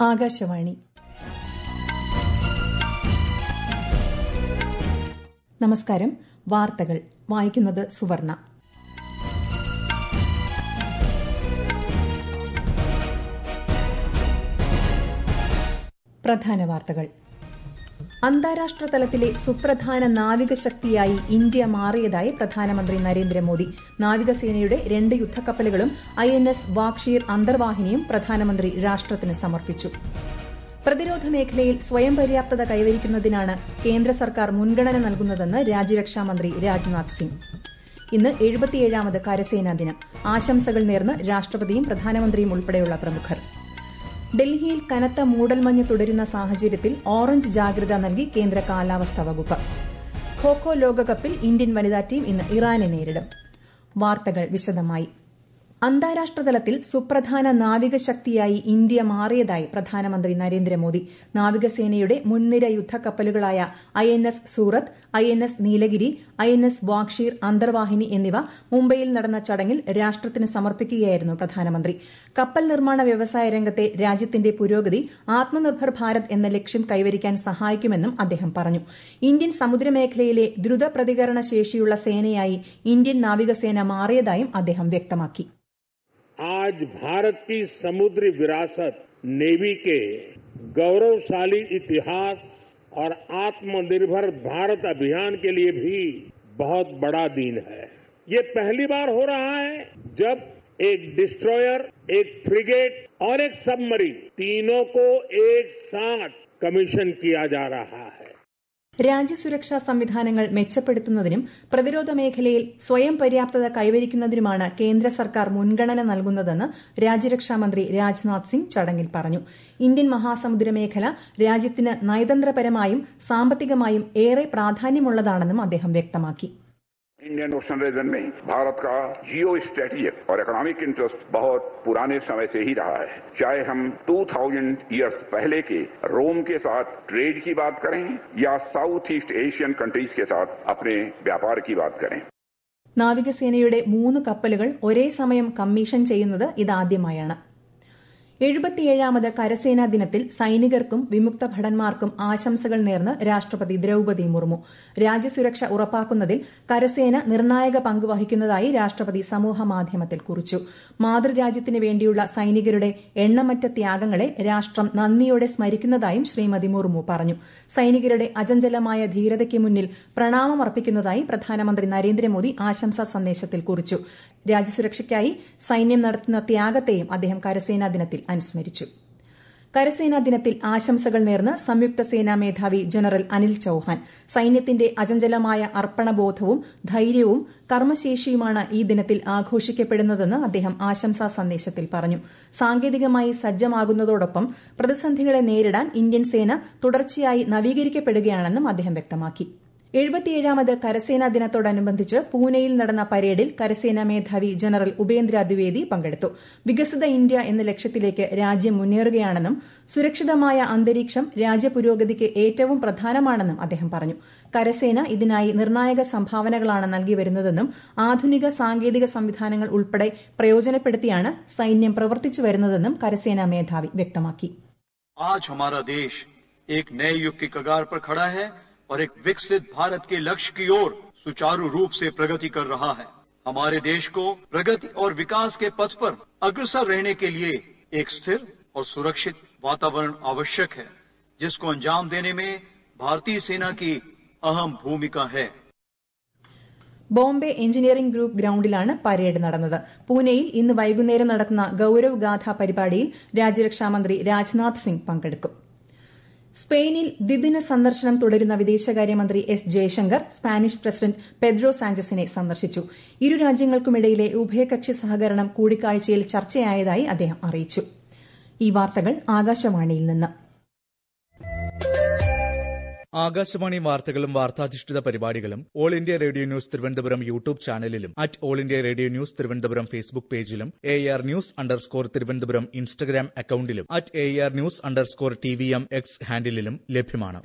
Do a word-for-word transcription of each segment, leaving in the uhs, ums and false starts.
ആകാശവാണി. നമസ്കാരം. വാർത്തകൾ വായിക്കുന്നത് സുവർണ. പ്രധാന വാർത്തകൾ. അന്താരാഷ്ട്ര തലത്തിലെ സുപ്രധാന നാവികശക്തിയായി ഇന്ത്യ മാറിയതായി പ്രധാനമന്ത്രി നരേന്ദ്രമോദി. നാവികസേനയുടെ രണ്ട് യുദ്ധക്കപ്പലുകളും ഐ എൻ എസ് വാക്ഷീർ അന്തർവാഹിനിയും പ്രധാനമന്ത്രി രാഷ്ട്രത്തിന് സമർപ്പിച്ചു. പ്രതിരോധ മേഖലയിൽ സ്വയം പര്യാപ്തത കൈവരിക്കുന്നതിനാണ് കേന്ദ്ര സർക്കാർ മുൻഗണന നൽകുന്നതെന്ന് രാജ്യരക്ഷാമന്ത്രി രാജ്നാഥ് സിംഗ്. ഇന്ന് എഴുപത്തിയേഴാമത് കരസേനാ ദിനം. ആശംസകൾ നേർന്ന് രാഷ്ട്രപതിയും പ്രധാനമന്ത്രിയും ഉൾപ്പെടെയുള്ള പ്രമുഖർ. ഡൽഹിയിൽ കനത്ത മൂടൽമഞ്ഞ് തുടരുന്ന സാഹചര്യത്തിൽ ഓറഞ്ച് ജാഗ്രത നൽകി കേന്ദ്ര കാലാവസ്ഥാ വകുപ്പ്. ഖോ-ഖോ ലോകകപ്പിൽ ഇന്ത്യൻ വനിതാ ടീം ഇന്ന് ഇറാനെ നേരിടും. വാർത്തകൾ വിശദമായി. അന്താരാഷ്ട്രതലത്തിൽ സുപ്രധാന നാവികശക്തിയായി ഇന്ത്യ മാറിയതായി പ്രധാനമന്ത്രി നരേന്ദ്രമോദി. നാവികസേനയുടെ മുൻനിര യുദ്ധക്കപ്പലുകളായ I N S Surat, I N S Nilgiri, I N S Vagsheer അന്തർവാഹിനി എന്നിവ മുംബൈയിൽ നടന്ന ചടങ്ങിൽ രാഷ്ട്രത്തിന് സമർപ്പിക്കുകയായിരുന്നു പ്രധാനമന്ത്രി. കപ്പൽ നിർമ്മാണ വ്യവസായ രംഗത്തെ രാജ്യത്തിന്റെ പുരോഗതി ആത്മനിർഭർ ഭാരത് എന്ന ലക്ഷ്യം കൈവരിക്കാൻ സഹായിക്കുമെന്നും അദ്ദേഹം പറഞ്ഞു. ഇന്ത്യൻ സമുദ്രമേഖലയിലെ ദ്രുത പ്രതികരണ ശേഷിയുള്ള സേനയായി ഇന്ത്യൻ നാവികസേന മാറിയതായും അദ്ദേഹം വ്യക്തമാക്കി. आज भारत की समुद्री विरासत, नेवी के गौरवशाली इतिहास और आत्मनिर्भर भारत अभियान के लिए भी बहुत बड़ा दिन है. ये पहली बार हो रहा है जब एक डिस्ट्रॉयर, एक फ्रिगेट और एक सबमरीन तीनों को एक साथ कमीशन किया जा रहा है. രാജ്യസുരക്ഷാ സംവിധാനങ്ങൾ മെച്ചപ്പെടുത്തുന്നതിനും പ്രതിരോധ മേഖലയിൽ സ്വയം പര്യാപ്തത കൈവരിക്കുന്നതിനുമാണ് കേന്ദ്ര സർക്കാർ മുൻഗണന നൽകുന്നതെന്ന് രാജ്യരക്ഷാമന്ത്രി രാജ്നാഥ് സിംഗ് ചടങ്ങിൽ പറഞ്ഞു. ഇന്ത്യൻ മഹാസമുദ്ര മേഖല രാജ്യത്തിന് നയതന്ത്രപരമായും സാമ്പത്തികമായും ഏറെ പ്രാധാന്യമുള്ളതാണെന്നും അദ്ദേഹം വ്യക്തമാക്കി. इंडियन ओशन रीजन में भारत का जियो स्ट्रेटेजिक और इकोनॉमिक इंटरेस्ट बहुत पुराने समय से ही रहा है. चाहे हम दो हज़ार इयर्स पहले के रोम के साथ ट्रेड की बात करें या साउथ ईस्ट एशियन कंट्रीज के साथ अपने व्यापार की बात करें. നാവികസേനയുടെ മൂന്ന് കപ്പലുകൾ ഒരേ സമയം കമ്മീഷൻ ചെയ്യുന്നത് ഇതാദ്യമായാണ്. എഴുപത്തിയേഴാമത് കരസേനാ ദിനത്തിൽ സൈനികർക്കും വിമുക്ത ഭടന്മാർക്കും ആശംസകൾ നേർന്ന് രാഷ്ട്രപതി ദ്രൌപദി മുർമു. രാജ്യസുരക്ഷ ഉറപ്പാക്കുന്നതിൽ കരസേന നിർണായക പങ്ക് വഹിക്കുന്നതായി രാഷ്ട്രപതി സമൂഹമാധ്യമത്തിൽ കുറിച്ചു. മാതൃരാജ്യത്തിന് വേണ്ടിയുള്ള സൈനികരുടെ എണ്ണമറ്റ ത്യാഗങ്ങളെ രാഷ്ട്രം നന്ദിയോടെ സ്മരിക്കുന്നതായും ശ്രീമതി മുർമു പറഞ്ഞു. സൈനികരുടെ അചഞ്ചലമായ ധീരതയ്ക്ക് മുന്നിൽ പ്രണാമമർപ്പിക്കുന്നതായി പ്രധാനമന്ത്രി നരേന്ദ്രമോദി ആശംസാ സന്ദേശത്തിൽ കുറിച്ചു. രാജ്യസുരക്ഷയ്ക്കായി സൈന്യം നടത്തുന്ന ത്യാഗത്തെയും അദ്ദേഹം കരസേനാ ദിനത്തിൽ അനുസ്മരിച്ചു. കരസേനാ ദിനത്തിൽ ആശംസകൾ നേർന്ന് സംയുക്ത സേനാ മേധാവി ജനറൽ അനിൽ ചൌഹാൻ. സൈന്യത്തിന്റെ അചഞ്ചലമായ അർപ്പണബോധവും ധൈര്യവും കർമ്മശേഷിയുമാണ് ഈ ദിനത്തിൽ ആഘോഷിക്കപ്പെടുന്നതെന്ന് അദ്ദേഹം ആശംസാ സന്ദേശത്തിൽ പറഞ്ഞു. സാങ്കേതികമായി സജ്ജമാകുന്നതോടൊപ്പം പ്രതിസന്ധികളെ നേരിടാൻ ഇന്ത്യൻ സേന തുടർച്ചയായി നവീകരിക്കപ്പെടുകയാണെന്നും അദ്ദേഹം വ്യക്തമാക്കി. എഴുപത്തിയേഴാമത് കരസേനാ ദിനത്തോടനുബന്ധിച്ച് പൂനെയിൽ നടന്ന പരേഡിൽ കരസേനാ മേധാവി ജനറൽ ഉപേന്ദ്ര ദ്വിവേദി പങ്കെടുത്തു. വികസിത ഇന്ത്യ എന്ന ലക്ഷ്യത്തിലേക്ക് രാജ്യം മുന്നേറുകയാണെന്നും സുരക്ഷിതമായ അന്തരീക്ഷം രാജ്യപുരോഗതിക്ക് ഏറ്റവും പ്രധാനമാണെന്നും അദ്ദേഹം പറഞ്ഞു. കരസേന ഇതിനായി നിർണായക സംഭാവനകളാണ് നൽകി വരുന്നതെന്നും ആധുനിക സാങ്കേതിക സംവിധാനങ്ങൾ ഉൾപ്പെടെ പ്രയോജനപ്പെടുത്തിയാണ് സൈന്യം പ്രവർത്തിച്ചു വരുന്നതെന്നും കരസേനാ മേധാവി വ്യക്തമാക്കി. आज हमारा देश एक नए युग के कगार पर खड़ा है और एक विकसित भारत के लक्ष्य की ओर सुचारू रूप से प्रगति कर रहा है. हमारे देश को प्रगति और विकास के पथ पर अग्रसर रहने के लिए एक स्थिर और सुरक्षित वातावरण आवश्यक है, जिसको अंजाम देने में भारतीय सेना की अहम भूमिका है. ബോംബെ എഞ്ചിനീയറിംഗ് ഗ്രൂപ്പ് ഗ്രൌണ്ടിലാണ് പരേഡ് നടന്നത്. പൂനെയിൽ ഇന്ന് വൈകുന്നേരം നടക്കുന്ന ഗൌരവ് ഗാഥ പരിപാടിയിൽ രാജ്യരക്ഷാമന്ത്രി രാജ്നാഥ് സിംഗ് പങ്കെടുക്കും. സ്പെയിനിൽ ദ്വിദിന സന്ദർശനം തുടരുന്ന വിദേശകാര്യമന്ത്രി S Jaishankar Spanish president Pedro സാഞ്ചസിനെ സന്ദർശിച്ചു. ഇരു രാജ്യങ്ങൾക്കുമിടയിലെ ഉഭയകക്ഷി സഹകരണം കൂടിക്കാഴ്ചയിൽ ചർച്ചയായതായി അദ്ദേഹം അറിയിച്ചു. ഈ വാർത്തകൾ ആകാശവാണിയിൽ നിന്ന്. ആകാശവാണി വാർത്തകളും വാർത്താധിഷ്ഠിത പരിപാടികളും all India radio news Thiruvananthapuram YouTube ചാനലിലും at all India radio news Thiruvananthapuram Facebook പേജിലും A R news underscore Thiruvananthapuram Instagram അക്കൌണ്ടിലും at A R news underscore T V M X ഹാൻഡിലും ലഭ്യമാണ്.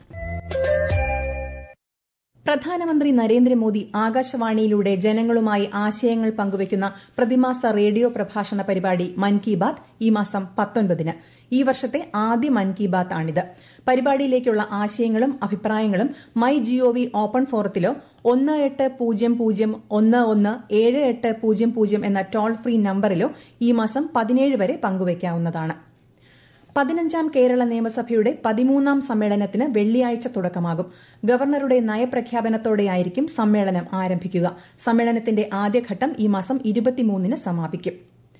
പ്രധാനമന്ത്രി നരേന്ദ്രമോദി ആകാശവാണിയിലൂടെ ജനങ്ങളുമായി ആശയങ്ങൾ പങ്കുവയ്ക്കുന്ന പ്രതിമാസ റേഡിയോ പ്രഭാഷണ പരിപാടി മൻ കി ബാത് ഈ മാസം പത്തൊൻപതിന്. ഈ വർഷത്തെ ആദ്യ മൻ കി ബാത്ത് ആണിത്. പരിപാടിയിലേക്കുള്ള ആശയങ്ങളും അഭിപ്രായങ്ങളും മൈ ജിഒവി ഓപ്പൺ ഫോറത്തിലോ ഒന്ന് എട്ട് പൂജ്യം പൂജ്യം ഒന്ന് ഒന്ന് ഏഴ് എട്ട് പൂജ്യം പൂജ്യം എന്ന ടോൾ ഫ്രീ നമ്പറിലോ ഈ മാസം പതിനേഴ് വരെ പങ്കുവയ്ക്കാവുന്നതാണ്. പതിനഞ്ചാം കേരള നിയമസഭയുടെ പതിമൂന്നാം സമ്മേളനത്തിന് വെള്ളിയാഴ്ച തുടക്കമാകും. ഗവർണറുടെ നയപ്രഖ്യാപനത്തോടെയായിരിക്കും സമ്മേളനം ആരംഭിക്കുക. സമ്മേളനത്തിന്റെ ആദ്യഘട്ടം ഈ മാസം ഇരുപത്തിമൂന്നിന് സമാപിക്കും.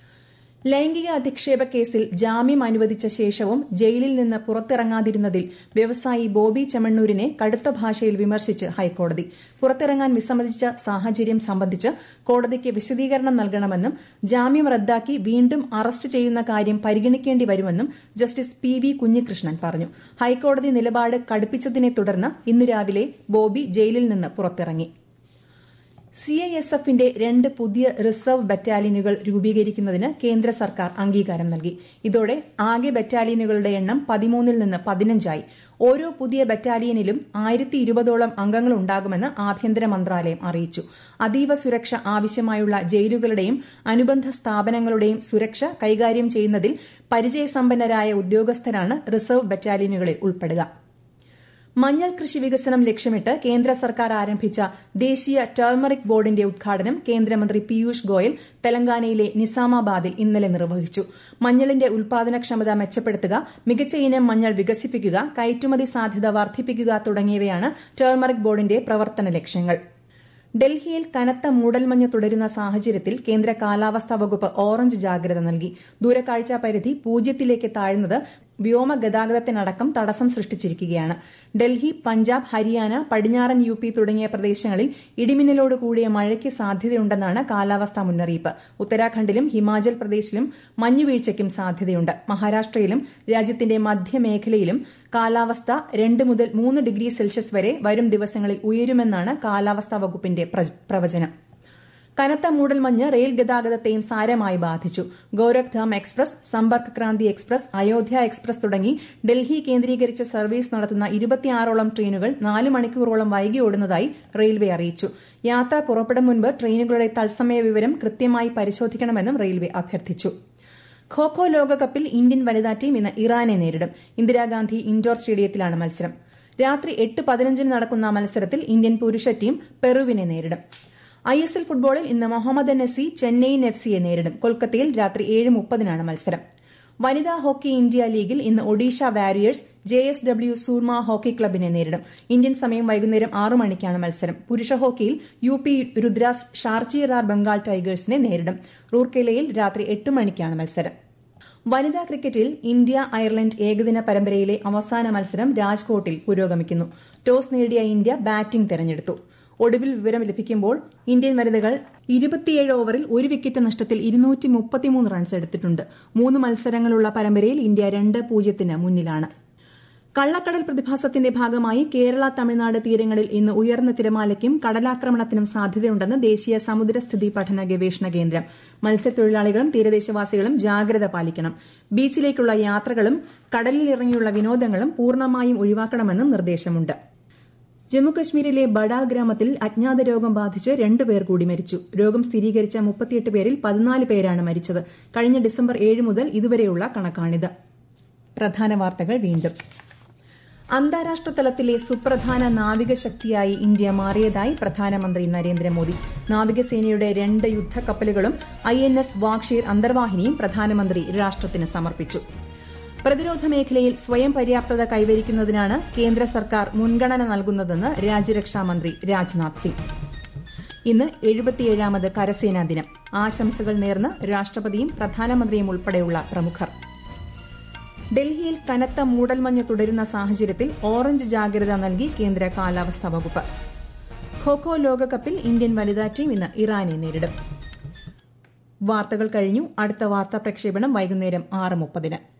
ലൈംഗിക അധിക്ഷേപ കേസിൽ ജാമ്യം അനുവദിച്ച ശേഷവും ജയിലിൽ നിന്ന് പുറത്തിറങ്ങാതിരുന്നതിൽ വ്യവസായി ബോബി ചെമ്മണ്ണൂരിനെ കടുത്ത ഭാഷയിൽ വിമർശിച്ച് ഹൈക്കോടതി. പുറത്തിറങ്ങാൻ വിസമ്മതിച്ച സാഹചര്യം സംബന്ധിച്ച് കോടതിക്ക് വിശദീകരണം നൽകണമെന്നും ജാമ്യം റദ്ദാക്കി വീണ്ടും അറസ്റ്റ് ചെയ്യുന്ന കാര്യം പരിഗണിക്കേണ്ടി വരുമെന്നും ജസ്റ്റിസ് പി വി കുഞ്ഞികൃഷ്ണൻ പറഞ്ഞു. ഹൈക്കോടതി നിലപാട് കടുപ്പിച്ചതിനെ തുടർന്ന് ഇന്ന് രാവിലെ ബോബി ജയിലിൽ നിന്ന് പുറത്തിറങ്ങി. സി ഐ എസ് എഫിന്റെ രണ്ട് പുതിയ റിസർവ് ബറ്റാലിയനുകൾ രൂപീകരിക്കുന്നതിന് കേന്ദ്ര സർക്കാർ അംഗീകാരം നൽകി. ഇതോടെ ആകെ ബറ്റാലിയനുകളുടെ എണ്ണം പതിമൂന്നിൽ നിന്ന് പതിനഞ്ചായി. ഓരോ പുതിയ ബറ്റാലിയനിലും ആയിരത്തി ഇരുപതോളം അംഗങ്ങളുണ്ടാകുമെന്ന് ആഭ്യന്തര മന്ത്രാലയം അറിയിച്ചു. അതീവ സുരക്ഷ ആവശ്യമായുള്ള ജയിലുകളുടെയും അനുബന്ധ സ്ഥാപനങ്ങളുടെയും സുരക്ഷ കൈകാര്യം ചെയ്യുന്നതിൽ പരിചയസമ്പന്നരായ ഉദ്യോഗസ്ഥരാണ് റിസർവ് ബറ്റാലിയനുകളിൽ ഉൾപ്പെടുക. മഞ്ഞൾ കൃഷി വികസനം ലക്ഷ്യമിട്ട് കേന്ദ്ര സർക്കാർ ആരംഭിച്ച ദേശീയ ടർമറിക് ബോർഡിന്റെ ഉദ്ഘാടനം കേന്ദ്രമന്ത്രി പീയൂഷ് ഗോയൽ തെലങ്കാനയിലെ നിസാമാബാദിൽ ഇന്നലെ നിർവഹിച്ചു. മഞ്ഞളിന്റെ ഉൽപാദനക്ഷമത മെച്ചപ്പെടുത്തുക, മികച്ച ഇനം മഞ്ഞൾ വികസിപ്പിക്കുക, കയറ്റുമതി സാധ്യത വർദ്ധിപ്പിക്കുക തുടങ്ങിയവയാണ് ടർമറിക് ബോർഡിന്റെ പ്രവർത്തന ലക്ഷ്യങ്ങൾ. ഡൽഹിയിൽ കനത്ത മൂടൽമഞ്ഞ് തുടരുന്ന സാഹചര്യത്തിൽ കേന്ദ്ര കാലാവസ്ഥാ വകുപ്പ് ഓറഞ്ച് ജാഗ്രത നൽകി. ദൂരക്കാഴ്ചാ പരിധി പൂജ്യത്തിലേക്ക് താഴ്ന്നത് വ്യോമ ഗതാഗതത്തിനടക്കം തടസ്സം സൃഷ്ടിച്ചിരിക്കുകയാണ്. ഡൽഹി, പഞ്ചാബ്, ഹരിയാന, പടിഞ്ഞാറൻ യു പി തുടങ്ങിയ പ്രദേശങ്ങളിൽ ഇടിമിന്നലോട് കൂടിയ മഴയ്ക്ക് സാധ്യതയുണ്ടെന്നാണ് കാലാവസ്ഥാ മുന്നറിയിപ്പ്. ഉത്തരാഖണ്ഡിലും ഹിമാചൽ പ്രദേശിലും മഞ്ഞുവീഴ്ചയ്ക്കും സാധ്യതയുണ്ട്. മഹാരാഷ്ട്രയിലും രാജ്യത്തിന്റെ മധ്യമേഖലയിലും കാലാവസ്ഥ രണ്ട് മുതൽ മൂന്ന് ഡിഗ്രി സെൽഷ്യസ് വരെ വരും ദിവസങ്ങളിൽ ഉയരുമെന്നാണ് കാലാവസ്ഥാ വകുപ്പിന്റെ പ്രവചനം. കനത്ത മൂടൽമഞ്ഞ് റെയിൽ ഗതാഗതത്തെയും സാരമായി ബാധിച്ചു. Gorakhdham express, Sampark Kranti express, Ayodhya express തുടങ്ങി ഡൽഹി കേന്ദ്രീകരിച്ച് സർവീസ് നടത്തുന്ന ഇരുപത്തിയാറോളം ട്രെയിനുകൾ നാല് മണിക്കൂറോളം വൈകി ഓടുന്നതായി റെയിൽവേ അറിയിച്ചു. യാത്ര പുറപ്പെടും മുൻപ് ട്രെയിനുകളുടെ തത്സമയ വിവരം കൃത്യമായി പരിശോധിക്കണമെന്നും റെയിൽവേ അഭ്യർത്ഥിച്ചു. ഖോ ഖോ ലോകകപ്പിൽ ഇന്ത്യൻ വനിതാ ടീം ഇന്ന് ഇറാനെ നേരിടും. ഇന്ദിരാഗാന്ധി ഇൻഡോർ സ്റ്റേഡിയത്തിലാണ് മത്സരം. രാത്രി എട്ട് പതിനഞ്ചിന് നടക്കുന്ന മത്സരത്തിൽ ഇന്ത്യൻ പുരുഷ ടീം പെറുവിനെ നേരിടും. ഐ എസ് എൽ ഫുട്ബോളിൽ ഇന്ന് Mohammedan S C Chennaiyin F സിയെ നേരിടും. കൊൽക്കത്തയിൽ രാത്രി ഏഴ് മുപ്പതിനാണ് മത്സരം. വനിതാ ഹോക്കി ഇന്ത്യ ലീഗിൽ ഇന്ന് Odisha warriors J S W Soorma hockey ക്ലബിനെ നേരിടും. ഇന്ത്യൻ സമയം വൈകുന്നേരം ആറ് മണിക്കാണ് മത്സരം. പുരുഷ ഹോക്കിയിൽ യു പി രുദ്രാസ് ഷാർജിറാർ ബംഗാൾ ടൈഗേഴ്സിനെ നേരിടും. റൂർക്കേലയിൽ രാത്രി എട്ട് മണിക്കാണ് മത്സരം. വനിതാ ക്രിക്കറ്റിൽ ഇന്ത്യ അയർലൻഡ് ഏകദിന പരമ്പരയിലെ അവസാന മത്സരം രാജ്കോട്ടിൽ പുരോഗമിക്കുന്നു. ടോസ് നേടിയ ഇന്ത്യ ബാറ്റിംഗ് തെരഞ്ഞെടുത്തു. ഒടുവിൽ വിവരം ലഭിക്കുമ്പോൾ ഇന്ത്യൻ വനിതകൾ ഇരുപത്തിയേഴ് ഓവറിൽ ഒരു വിക്കറ്റ് നഷ്ടത്തിൽ ഇരുന്നൂറ്റി മുപ്പത്തിമൂന്ന് റൺസ് എടുത്തിട്ടുണ്ട്. മൂന്ന് മത്സരങ്ങളുള്ള പരമ്പരയിൽ ഇന്ത്യ രണ്ട് പൂജ്യത്തിന് മുന്നിലാണ്. കള്ളക്കടൽ പ്രതിഭാസത്തിന്റെ ഭാഗമായി കേരള തമിഴ്നാട് തീരങ്ങളിൽ ഇന്ന് ഉയർന്ന തിരമാലയ്ക്കും കടലാക്രമണത്തിനും സാധ്യതയുണ്ടെന്ന് ദേശീയ സമുദ്രസ്ഥിതി പഠന ഗവേഷണ കേന്ദ്രം. മത്സ്യത്തൊഴിലാളികളും തീരദേശവാസികളും ജാഗ്രത പാലിക്കണം. ബീച്ചിലേക്കുള്ള യാത്രകളും കടലിലിറങ്ങിയുള്ള വിനോദങ്ങളും പൂർണ്ണമായും ഒഴിവാക്കണമെന്നും നിർദ്ദേശമുണ്ട്. ജമ്മുകശ്മീരിലെ ബഡാൽ ഗ്രാമത്തിൽ അജ്ഞാത രോഗം ബാധിച്ച് രണ്ടുപേർ കൂടി മരിച്ചു. രോഗം സ്ഥിരീകരിച്ച മുപ്പത്തിയെട്ട് പേരിൽ പതിനാല് പേരാണ് മരിച്ചത്. കഴിഞ്ഞ ഡിസംബർ ഏഴ് മുതൽ ഇതുവരെയുള്ള കണക്കാണിത്. പ്രധാന വാർത്തകൾ വീണ്ടും. അന്താരാഷ്ട്ര തലത്തിലെ സുപ്രധാന നാവികശക്തിയായി ഇന്ത്യ മാറിയതായി പ്രധാനമന്ത്രി നരേന്ദ്രമോദി. നാവികസേനയുടെ രണ്ട് യുദ്ധക്കപ്പലുകളും ഐ എൻ എസ് വാഗ്ഷീർ അന്തർവാഹിനിയും പ്രധാനമന്ത്രി രാഷ്ട്രത്തിന് സമർപ്പിച്ചു. പ്രതിരോധ മേഖലയിൽ സ്വയം പര്യാപ്തത കൈവരിക്കുന്നതിനാണ് കേന്ദ്ര സർക്കാർ മുൻഗണന നൽകുന്നതെന്ന് രാജ്യരക്ഷാമന്ത്രി രാജ്നാഥ് സിംഗ്. ഇന്ന് എഴുപത്തിയേഴാമത് കരസേനാ ദിനം. ആശംസകൾ നേർന്ന് രാഷ്ട്രപതിയും പ്രധാനമന്ത്രിയും ഉൾപ്പെടെയുള്ള പ്രമുഖർ. ഡൽഹിയിൽ കനത്ത മൂടൽമഞ്ഞ് തുടരുന്ന സാഹചര്യത്തിൽ ഓറഞ്ച് ജാഗ്രത നൽകി കേന്ദ്ര കാലാവസ്ഥാ വകുപ്പ്. ഖോ ഖോ ലോകകപ്പിൽ ഇന്ത്യൻ വനിതാ ടീം ഇന്ന് ഇറാനെ നേരിടും. വാർത്തകൾ കഴിഞ്ഞു. അടുത്ത വാർത്താ പ്രക്ഷേപണം വൈകുന്നേരം ആറ് മുപ്പതിന്.